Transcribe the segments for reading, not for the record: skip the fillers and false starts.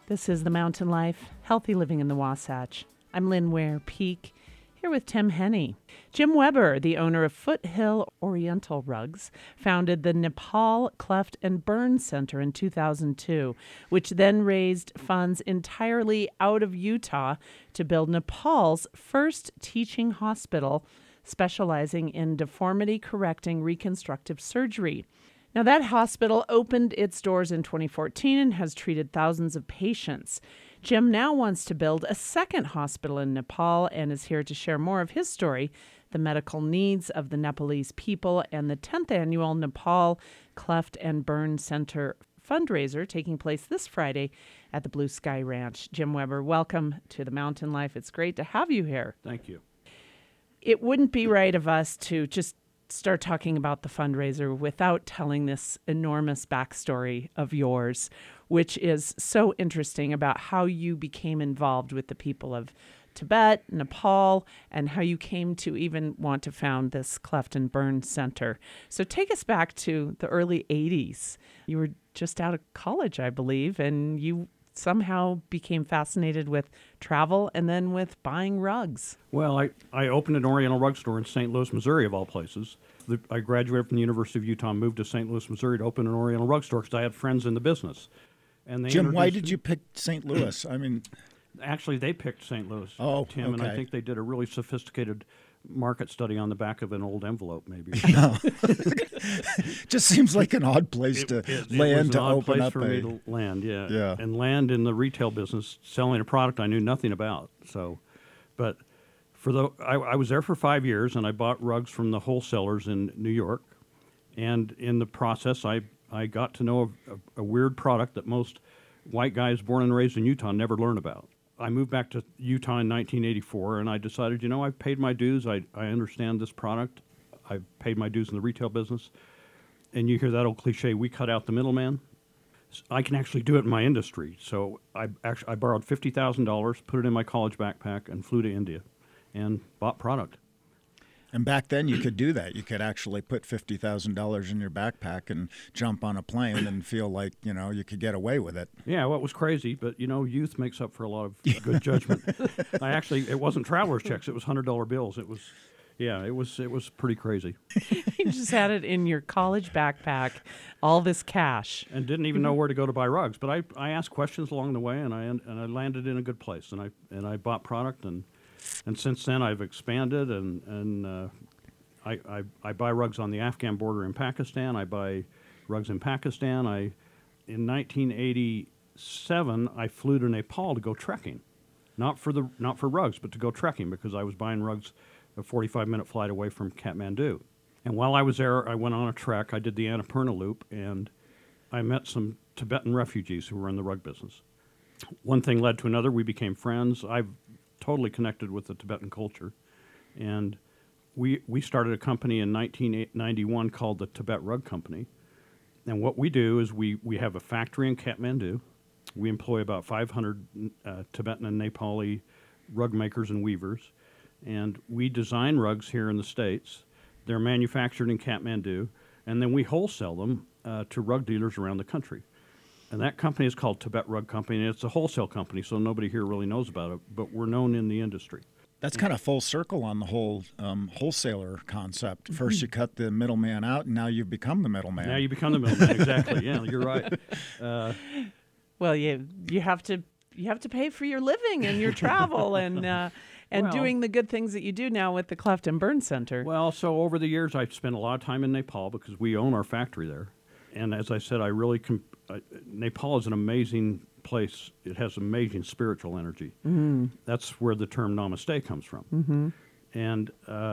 This is The Mountain Life, Healthy Living in the Wasatch. I'm Lynn Ware Peak, here with Tim Henney. Jim Weber, the owner of Foothill Oriental Rugs, founded the Nepal Cleft and Burn Center in 2002, which then raised funds entirely out of Utah to build Nepal's first teaching hospital specializing in deformity-correcting reconstructive surgery. Now, that hospital opened its doors in 2014 and has treated thousands of patients. Jim now wants to build a second hospital in Nepal and is here to share more of his story, the medical needs of the Nepalese people, and the 10th annual Nepal Cleft and Burn Center fundraiser taking place this Friday at the Blue Sky Ranch. Jim Weber, welcome to The Mountain Life. It's great to have you here. Thank you. It wouldn't be right of us to just start talking about the fundraiser without telling this enormous backstory of yours, which is so interesting about how you became involved with the people of Tibet, Nepal, and how you came to even want to found this Cleft and Burn Center. So take us back to the early 80s. You were just out of college, I believe, and you somehow became fascinated with travel and then with buying rugs. Well, I opened an Oriental rug store in St. Louis, Missouri, of all places. I graduated from the University of Utah, moved to St. Louis, Missouri to open an Oriental rug store because I had friends in the business. And they Jim, why did you pick St. Louis? I mean, actually, they picked St. Louis, okay. Tim, and I think they did a really sophisticated market study on the back of an old envelope, maybe. No. Just seems like an odd place to land to open up. It was an odd place for me to land, Yeah. And land in the retail business, selling a product I knew nothing about. So, but I was there for 5 years, and I bought rugs from the wholesalers in New York. And in the process, I got to know a weird product that most white guys born and raised in Utah never learn about. I moved back to Utah in 1984, and I decided, I've paid my dues. I understand this product. I've paid my dues in the retail business. And you hear that old cliche, we cut out the middleman. I can actually do it in my industry. So I borrowed $50,000, put it in my college backpack, and flew to India and bought product. And back then you could do that. You could actually put $50,000 in your backpack and jump on a plane and feel like, you could get away with it. Yeah, well, it was crazy, but, youth makes up for a lot of good judgment. It wasn't traveler's checks. It was $100 bills. It was pretty crazy. You just had it in your college backpack, all this cash. And didn't even know where to go to buy rugs. But I asked questions along the way, and I landed in a good place. And I bought product, and since then I've expanded, and I buy rugs on the Afghan border in Pakistan. I buy rugs in Pakistan. In 1987, I flew to Nepal to go trekking, not for rugs, but to go trekking because I was buying rugs a 45-minute flight away from Kathmandu. And while I was there, I went on a trek. I did the Annapurna Loop, and I met some Tibetan refugees who were in the rug business. One thing led to another. We became friends. I've totally connected with the Tibetan culture. And we started a company in 1991 called the Tibet Rug Company. And what we do is we have a factory in Kathmandu. We employ about 500 Tibetan and Nepali rug makers and weavers. And we design rugs here in the States. They're manufactured in Kathmandu. And then we wholesale them to rug dealers around the country. And that company is called Tibet Rug Company, and it's a wholesale company, so nobody here really knows about it, but we're known in the industry. That's kind of full circle on the whole wholesaler concept. First you cut the middleman out, and now you've become the middleman. Now you become the middleman, exactly. Yeah, you're right. Well, you have to pay for your living and your travel and doing the good things that you do now with the Cleft and Burn Center. Well, so over the years, I've spent a lot of time in Nepal because we own our factory there. And as I said, Nepal is an amazing place. It has amazing spiritual energy. Mm-hmm. That's where the term namaste comes from. Mm-hmm. And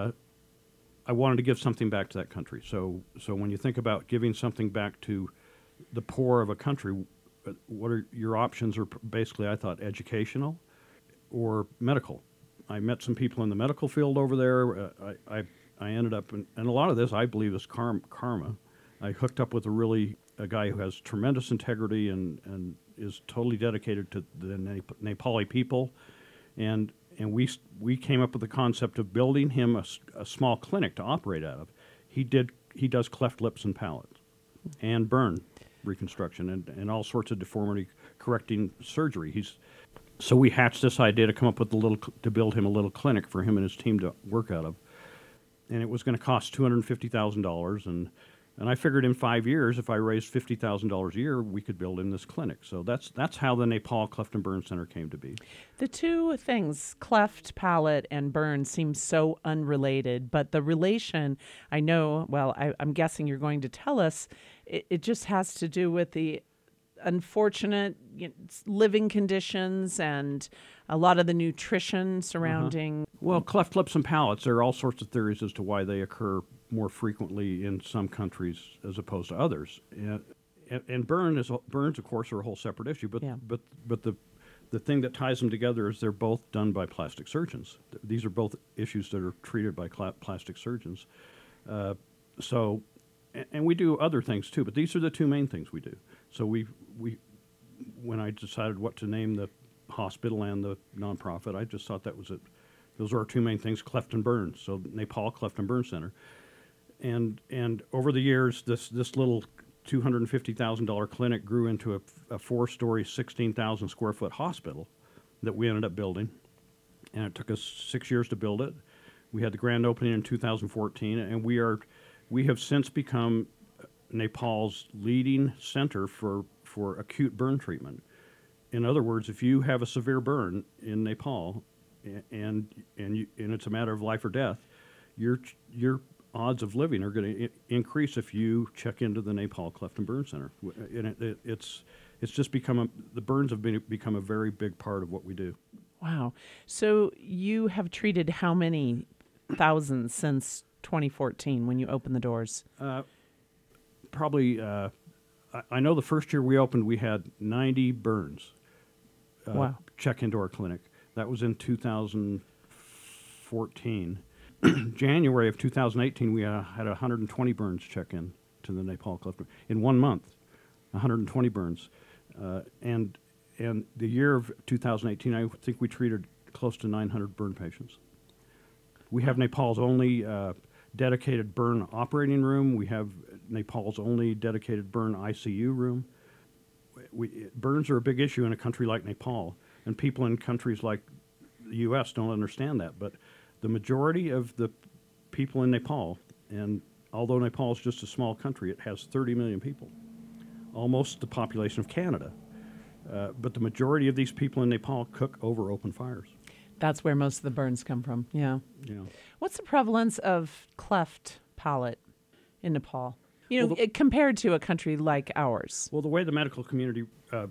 I wanted to give something back to that country. So when you think about giving something back to the poor of a country, what are your options? Are basically, I thought, educational or medical. I met some people in the medical field over there. I ended up, and a lot of this I believe is karma. I hooked up with a guy who has tremendous integrity and is totally dedicated to the Nepali people, and we came up with the concept of building him a small clinic to operate out of. He does cleft lips and palates and burn. reconstruction and all sorts of deformity correcting surgery. So we hatched this idea to come up with to build him a little clinic for him and his team to work out of, and it was going to cost $250,000. And I figured in 5 years, if I raised $50,000 a year, we could build him this clinic. So that's how the Nepal Cleft and Burn Center came to be. The two things, cleft palate and burn, seem so unrelated, but the relation, I know, well, I'm guessing you're going to tell us, it just has to do with the unfortunate living conditions and a lot of the nutrition surrounding. Well, cleft lips and palates, there are all sorts of theories as to why they occur more frequently in some countries as opposed to others. And burns, of course, are a whole separate issue. But the thing that ties them together is they're both done by plastic surgeons. These are both issues that are treated by plastic surgeons. And we do other things too, but these are the two main things we do. So when I decided what to name the hospital and the nonprofit, I just thought that was it. Those are our two main things, cleft and burn. So Nepal Cleft and Burn Center. And over the years, this little $250,000 clinic grew into a 4-story, 16,000 square foot hospital that we ended up building. And it took us 6 years to build it. We had the grand opening in 2014, and we have since become Nepal's leading center for acute burn treatment. In other words, if you have a severe burn in Nepal, and it's a matter of life or death, your odds of living are going to increase if you check into the Nepal Cleft and Burn Center. And it's just the burns have become a very big part of what we do. Wow. So you have treated how many thousands since 2014 when you opened the doors? Probably, I know the first year we opened, we had 90 burns Wow. check into our clinic. That was in 2014. January of 2018, we had 120 burns check in to the Nepal Cleft in 1 month. 120 burns, and the year of 2018, I think we treated close to 900 burn patients. We have Nepal's only dedicated burn operating room. We have Nepal's only dedicated burn ICU room. Burns are a big issue in a country like Nepal, and people in countries like the U.S. don't understand that, but the majority of the people in Nepal, and although Nepal is just a small country, it has 30 million people, almost the population of Canada. But the majority of these people in Nepal cook over open fires. That's where most of the burns come from. Yeah. Yeah. What's the prevalence of cleft palate in Nepal? Compared to a country like ours. Well, the way the medical community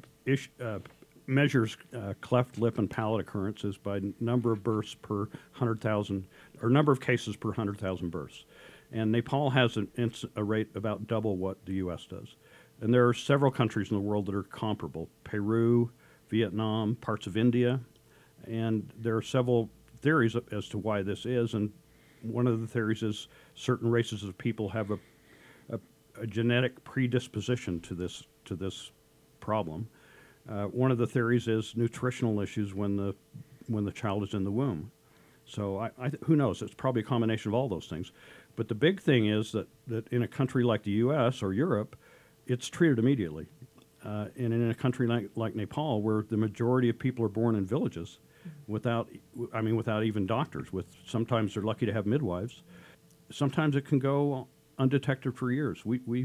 measures cleft lip and palate occurrence is by number of births per 100,000, or number of cases per 100,000 births. And Nepal has a rate about double what the U.S. does. And there are several countries in the world that are comparable: Peru, Vietnam, parts of India. And there are several theories as to why this is. And one of the theories is certain races of people have a genetic predisposition to this problem. One of the theories is nutritional issues when the child is in the womb. So who knows? It's probably a combination of all those things. But the big thing is that in a country like the U.S. or Europe, it's treated immediately. And in a country like Nepal, where the majority of people are born in villages, without even doctors. Sometimes they're lucky to have midwives. Sometimes it can go undetected for years.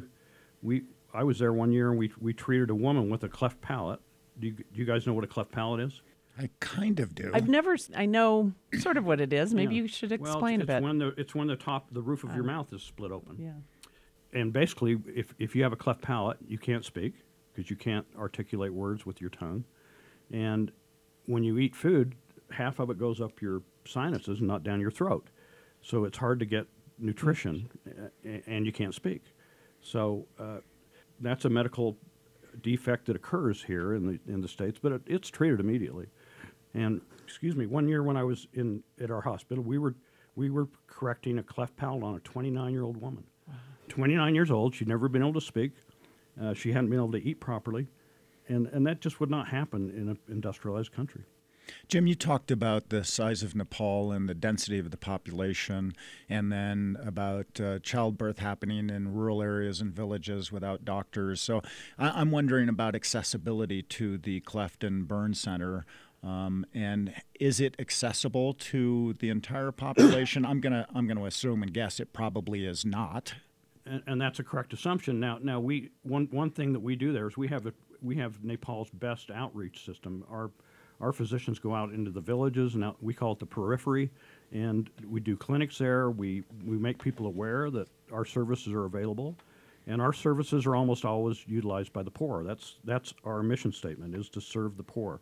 I was there one year and we treated a woman with a cleft palate. Do you guys know what a cleft palate is? I kind of do. I know sort of what it is. Maybe Yeah. you should explain a bit. It's when the roof of your mouth is split open. Yeah. And basically, if you have a cleft palate, you can't speak because you can't articulate words with your tongue. And when you eat food, half of it goes up your sinuses and not down your throat. So it's hard to get nutrition, and you can't speak. So that's a medical defect that occurs here in the States, but it's treated immediately. And one year when I was at our hospital, we were correcting a cleft palate on a 29-year-old woman. Wow. 29 years old, she'd never been able to speak. She hadn't been able to eat properly, and that just would not happen in an industrialized country. Jim, you talked about the size of Nepal and the density of the population, and then about childbirth happening in rural areas and villages without doctors. So I'm wondering about accessibility to the Cleft and Burn Center. And is it accessible to the entire population? I'm gonna assume and guess it probably is not. And that's a correct assumption. Now one thing that we do there is we have Nepal's best outreach system. Our physicians go out into the villages, and we call it the periphery, and we do clinics there. We make people aware that our services are available, and our services are almost always utilized by the poor. That's our mission statement, is to serve the poor.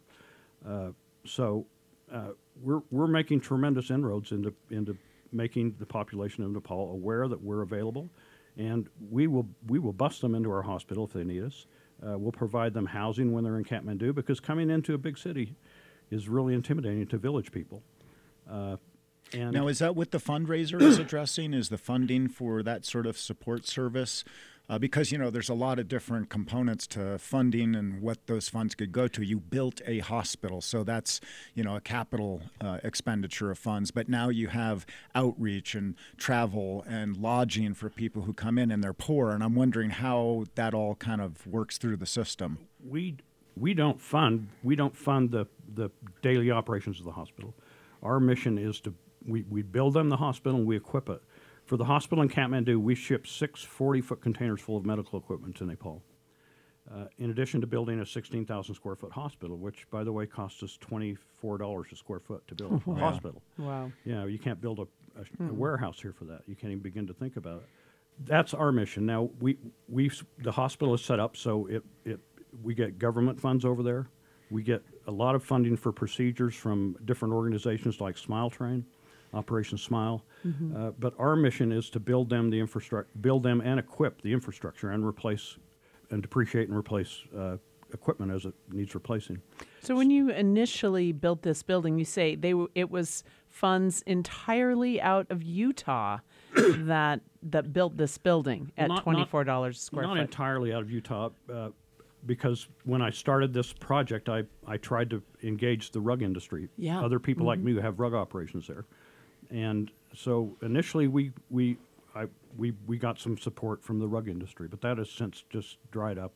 So we're making tremendous inroads into making the population of Nepal aware that we're available, and we will bus them into our hospital if they need us. We'll provide them housing when they're in Kathmandu, because coming into a big city is really intimidating to village people. And now, is that what the fundraiser is addressing? Is the funding for that sort of support service? Because, there's a lot of different components to funding and what those funds could go to. You built a hospital, so that's, a capital expenditure of funds. But now you have outreach and travel and lodging for people who come in and they're poor. And I'm wondering how that all kind of works through the system. We don't fund the daily operations of the hospital. Our mission is we build them the hospital and we equip it. For the hospital in Kathmandu, we ship 6 40-foot containers full of medical equipment to Nepal, in addition to building a 16,000 square foot hospital, which, by the way, costs us $24 a square foot to build a hospital. Wow. You can't build a warehouse here for that. You can't even begin to think about it. That's our mission. Now, the hospital is set up so we get government funds over there. We get a lot of funding for procedures from different organizations like Smile Train, Operation Smile. Mm-hmm. But our mission is to build them and equip the infrastructure and replace and depreciate and replace equipment as it needs replacing. So when you initially built this building, you say it was funds entirely out of Utah that built this building at $24 a square foot. Not entirely out of Utah, because when I started this project, I tried to engage the rug industry. Yeah. Other people like me who have rug operations there. And so initially we got some support from the rug industry, but that has since just dried up.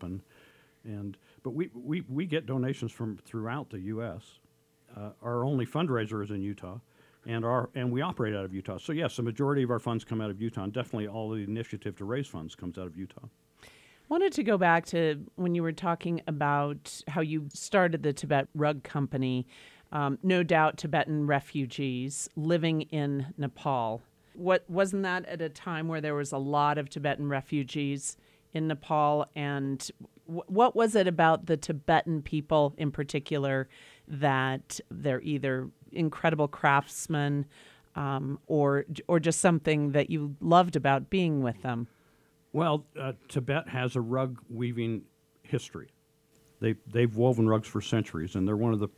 But we get donations from throughout the U.S. Our only fundraiser is in Utah, and we operate out of Utah. So yes, the majority of our funds come out of Utah, and definitely all the initiative to raise funds comes out of Utah. Wanted to go back to when you were talking about how you started the Tibet Rug Company. No doubt Tibetan refugees living in Nepal. Wasn't that at a time where there was a lot of Tibetan refugees in Nepal? And what was it about the Tibetan people in particular that they're either incredible craftsmen or just something that you loved about being with them? Well, Tibet has a rug weaving history. They've woven rugs for centuries, and they're one of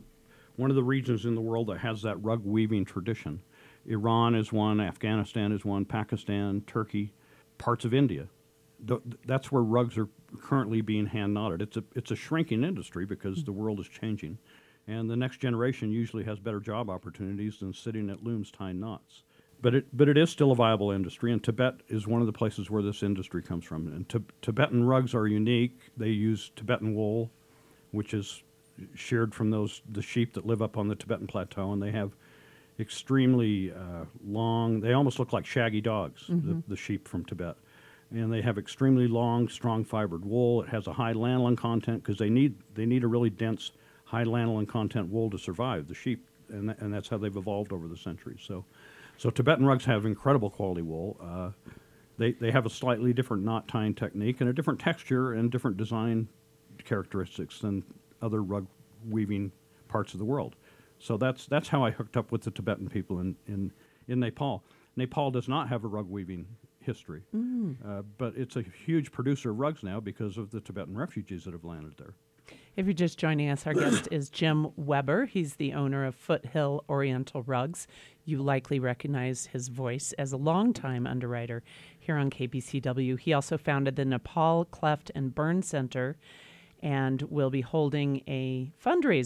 the regions in the world that has that rug weaving tradition. Iran is one, Afghanistan is one, Pakistan, Turkey, parts of India. That's where rugs are currently being hand knotted. It's a shrinking industry because the world is changing, and the next generation usually has better job opportunities than sitting at looms tying knots. But it is still a viable industry, and Tibet is one of the places where this industry comes from. And Tibetan rugs are unique. They use Tibetan wool, which is sheared from the sheep that live up on the Tibetan plateau, and they have extremely long. They almost look like shaggy dogs, the sheep from Tibet, and they have extremely long, strong fibered wool. It has a high lanolin content because they need a really dense, high lanolin content wool to survive. The sheep, and that's how they've evolved over the centuries. So Tibetan rugs have incredible quality wool. They have a slightly different knot tying technique and a different texture and different design characteristics than other rug weaving parts of the world. So that's how I hooked up with the Tibetan people in Nepal. Nepal does not have a rug weaving history, but it's a huge producer of rugs now because of the Tibetan refugees that have landed there. If you're just joining us, our guest is Jim Weber. He's the owner of Foothill Oriental Rugs. You likely recognize his voice as a longtime underwriter here on KPCW. He also founded the Nepal Cleft and Burn Center and will be holding a fundraiser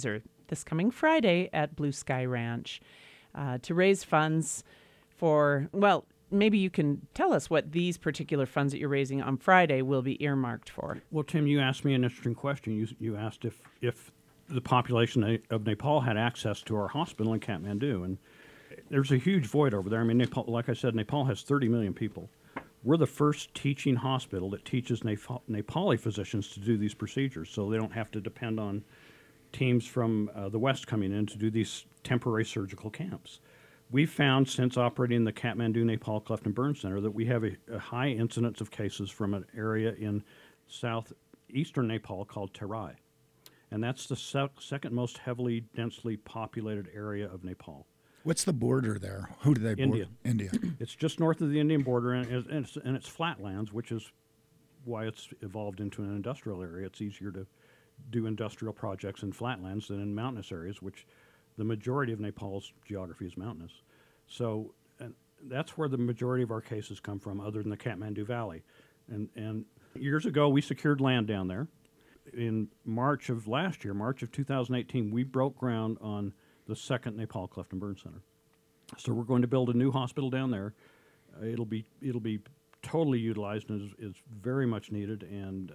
this coming Friday at Blue Sky Ranch to raise funds for, well, maybe you can tell us what these particular funds that you're raising on Friday will be earmarked for. Well, Tim, you asked me an interesting question. You asked if the population of Nepal had access to our hospital in Kathmandu, and there's a huge void over there. I mean, Nepal, like I said, Nepal has 30 million people. We're the first teaching hospital that teaches Nepali physicians to do these procedures, so they don't have to depend on teams from the West coming in to do these temporary surgical camps. We've found since operating the Kathmandu Nepal Cleft and Burn Center that we have a high incidence of cases from an area in southeastern Nepal called Terai. And that's the second most heavily, densely populated area of Nepal. What's the border there? Who do they border? India. It's just north of the Indian border, and it's flatlands, which is why it's evolved into an industrial area. It's easier to do industrial projects in flatlands than in mountainous areas, which the majority of Nepal's geography is mountainous. So that's where the majority of our cases come from, other than the Kathmandu Valley. And years ago, we secured land down there. In March of last year, March of 2018, we broke ground on the second Nepal Cleft and Burn Center. So we're going to build a new hospital down there. It'll be totally utilized and is very much needed. And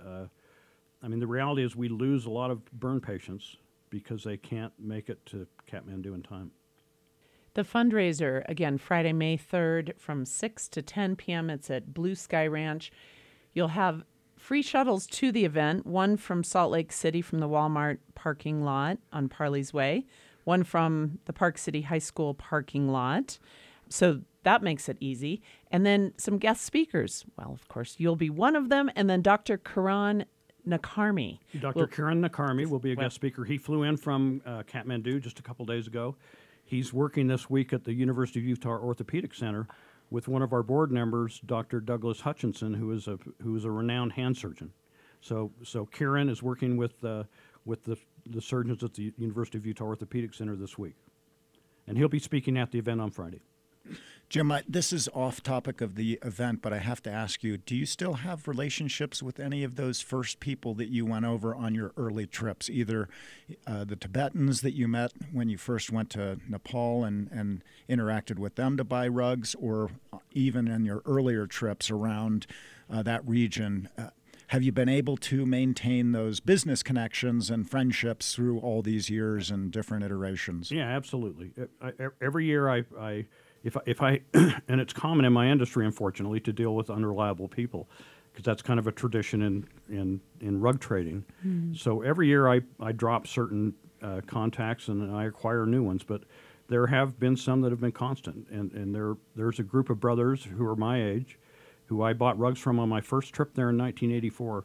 I mean, the reality is we lose a lot of burn patients because they can't make it to Kathmandu in time. The fundraiser, again, Friday, May 3rd from 6 to 10 p.m. It's at Blue Sky Ranch. You'll have free shuttles to the event, one from Salt Lake City from the Walmart parking lot on Parley's Way, one from the Park City High School parking lot. So that makes it easy. And then some guest speakers. Well, of course, you'll be one of them. And then Dr. Kiran Nakarmi. Dr. Kiran Nakarmi will be a guest speaker. He flew in from Kathmandu just a couple days ago. He's working this week at the University of Utah Orthopedic Center with one of our board members, Dr. Douglas Hutchinson, who is a renowned hand surgeon. So Kiran is working with the surgeons at the University of Utah Orthopedic Center this week, and he'll be speaking at the event on Friday. Jim, this is off topic of the event, but I have to ask you, do you still have relationships with any of those first people that you went over on your early trips, either the Tibetans that you met when you first went to Nepal and interacted with them to buy rugs, or even in your earlier trips around that region? Have you been able to maintain those business connections and friendships through all these years and different iterations? Yeah, absolutely. Every year if I and it's common in my industry, unfortunately, to deal with unreliable people, because that's kind of a tradition in rug trading. Mm. So every year I drop certain contacts and I acquire new ones, but there have been some that have been constant. And there's a group of brothers who are my age who I bought rugs from on my first trip there in 1984.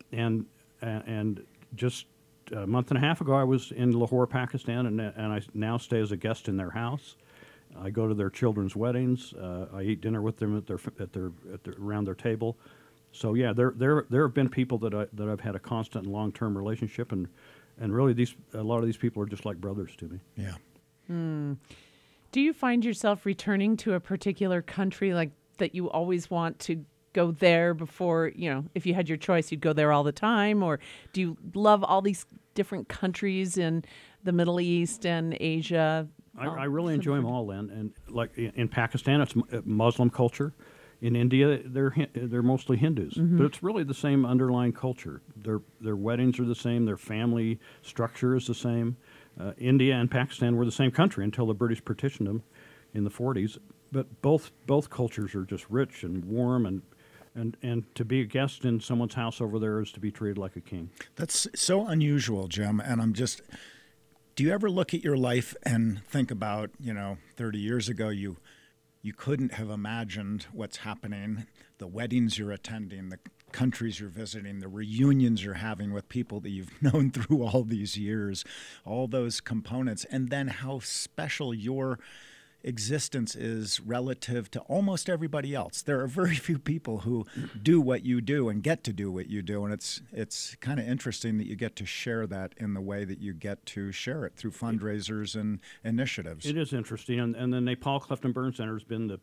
And just a month and a half ago, I was in Lahore, Pakistan, and I now stay as a guest in their house. I go to their children's weddings. I eat dinner with them around their table. So yeah, there have been people that I've had a constant and long-term relationship, and really a lot of these people are just like brothers to me. Yeah. Hmm. Do you find yourself returning to a particular country like that you always want to go there before, if you had your choice, you'd go there all the time? Or do you love all these different countries in the Middle East and Asia? I really enjoy them all, Lynn. And like in Pakistan, it's Muslim culture. In India, they're mostly Hindus, mm-hmm. but it's really the same underlying culture. Their weddings are the same. Their family structure is the same. India and Pakistan were the same country until the British partitioned them in the 40s. But both cultures are just rich and warm, and to be a guest in someone's house over there is to be treated like a king. That's so unusual, Jim. And do you ever look at your life and think about, 30 years ago, you couldn't have imagined what's happening, the weddings you're attending, the countries you're visiting, the reunions you're having with people that you've known through all these years, all those components, and then how special your existence is relative to almost everybody else. There are very few people who do what you do and get to do what you do, and it's kind of interesting that you get to share that in the way that you get to share it through fundraisers and initiatives. It is interesting, and the Nepal Cleft and Burn Center has been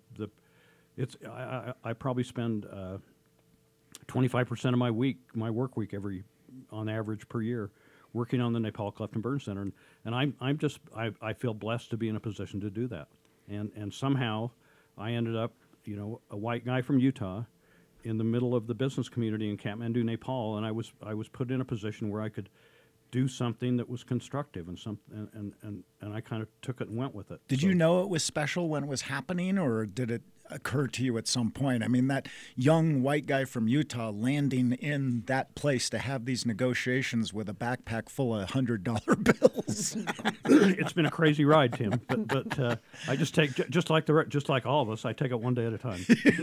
I probably spend 25% of my work week on average per year working on the Nepal Cleft and Burn Center, and I feel blessed to be in a position to do that, and somehow I ended up, a white guy from Utah, in the middle of the business community in Kathmandu, Nepal, and I was put in a position where I could do something that was constructive, and I kind of took it and went with it. Did you know it was special when it was happening, or did it occur to you at some point? I mean, that young white guy from Utah landing in that place to have these negotiations with a backpack full of $100 bills. It's been a crazy ride, Tim, but I just take just like all of us. I take it one day at a time.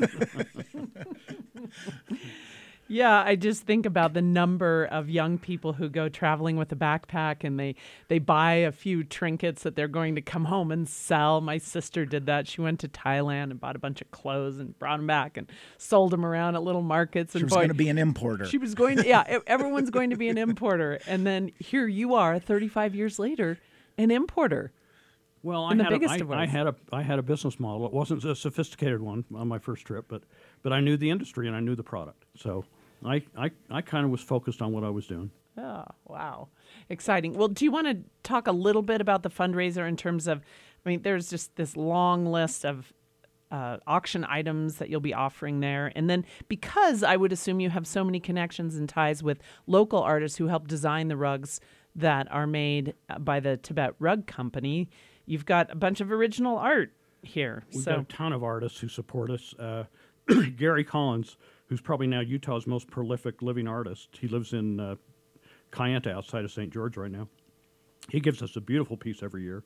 Yeah, I just think about the number of young people who go traveling with a backpack and they buy a few trinkets that they're going to come home and sell. My sister did that. She went to Thailand and bought a bunch of clothes and brought them back and sold them around at little markets. And She was going to be an importer. She was going to, yeah, everyone's going to be an importer. And then here you are, 35 years later, an importer. Well, In the biggest of I ways. had a business model. It wasn't a sophisticated one on my first trip, but I knew the industry and I knew the product. So I kind of was focused on what I was doing. Oh, wow. Exciting. Well, do you want to talk a little bit about the fundraiser in terms of, there's just this long list of auction items that you'll be offering there. And then because I would assume you have so many connections and ties with local artists who help design the rugs that are made by the Tibet Rug Company, you've got a bunch of original art here. We've got a ton of artists who support us. Gary Collins, who's probably now Utah's most prolific living artist. He lives in Kayenta outside of St. George right now. He gives us a beautiful piece every year.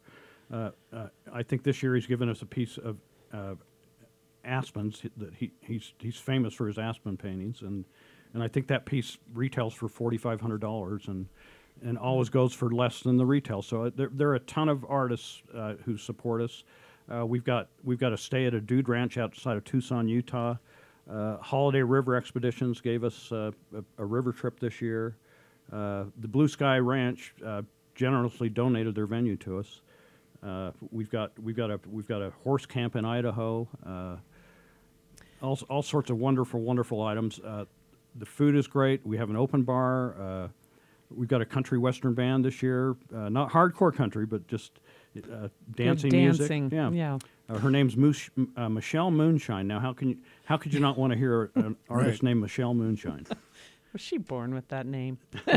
I think this year he's given us a piece of aspens. That he's famous for his aspen paintings, and I think that piece retails for $4,500 and always goes for less than the retail. So there are a ton of artists who support us. We've got a stay at a dude ranch outside of Tucson, Utah. Holiday River Expeditions gave us a river trip this year. The Blue Sky Ranch generously donated their venue to us. We've got a horse camp in Idaho. All sorts of wonderful items. The food is great. We have an open bar. We've got a country western band this year. Not hardcore country, but just dancing music. Yeah. Her name's Michelle Moonshine. Now, how could you not want to hear an artist named Michelle Moonshine? Was she born with that name?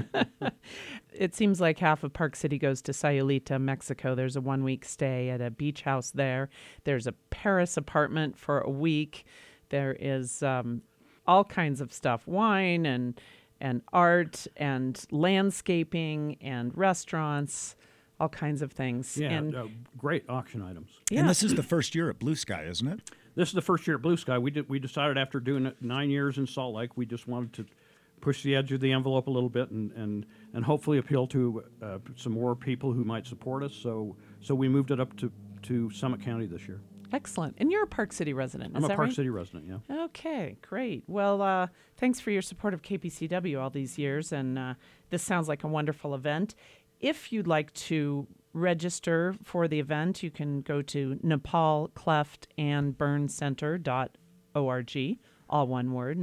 It seems like half of Park City goes to Sayulita, Mexico. There's a 1-week stay at a beach house there. There's a Paris apartment for a week. There is all kinds of stuff, wine and art and landscaping and restaurants, all kinds of things. Yeah, And great auction items. yeah. And this is the first year at Blue Sky, isn't it? This is the first year at Blue Sky. We decided after doing it 9 years in Salt Lake, we just wanted to push the edge of the envelope a little bit and hopefully appeal to some more people who might support us. So we moved it up to Summit County this year. Excellent. And you're a Park City resident, I'm is a that Park right? City resident, yeah. Okay, great. Well, thanks for your support of KPCW all these years, and this sounds like a wonderful event. If you'd like to register for the event, you can go to nepalcleftandburncenter.org, all one word,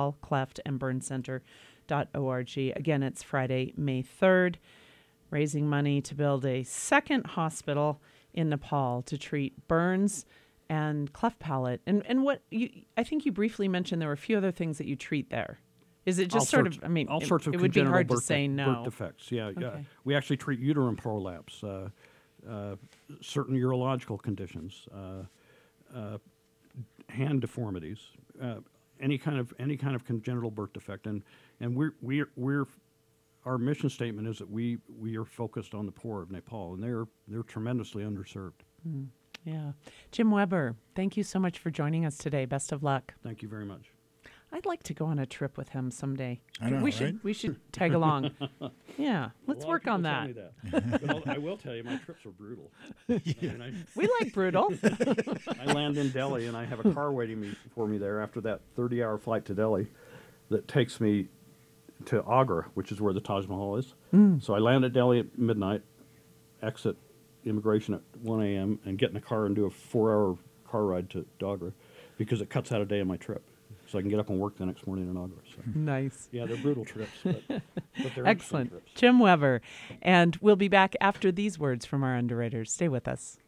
nepalcleftandburncenter.org. Again, it's Friday, May 3rd, raising money to build a second hospital in Nepal to treat burns and cleft palate. And what I think you briefly mentioned there were a few other things that you treat there. Is it just all it, sorts of it would be congenital hard to birth say no. birth defects. Yeah, yeah. Okay. We actually treat uterine prolapse, certain urological conditions, hand deformities, any kind of congenital birth defect, and we're our mission statement is that we are focused on the poor of Nepal, and they're tremendously underserved. Yeah. Jim Weber, thank you so much for joining us today. Best of luck. Thank you very much. I'd like to go on a trip with him someday. I know, we should tag along. Yeah, let's A lot of work on people that. tell me that. But I will tell you, my trips are brutal. We like brutal. I land in Delhi, and I have a car waiting for me there after that 30-hour flight to Delhi that takes me to Agra, which is where the Taj Mahal is. So I land at Delhi at midnight, exit immigration at 1 a.m., and get in a car and do a 4-hour car ride to Agra because it cuts out a day of my trip. so I can get up and work the next morning in August. So. Nice. Yeah, they're brutal trips, but they're interesting Excellent. trips. Jim Weber. And we'll be back after these words from our underwriters. Stay with us.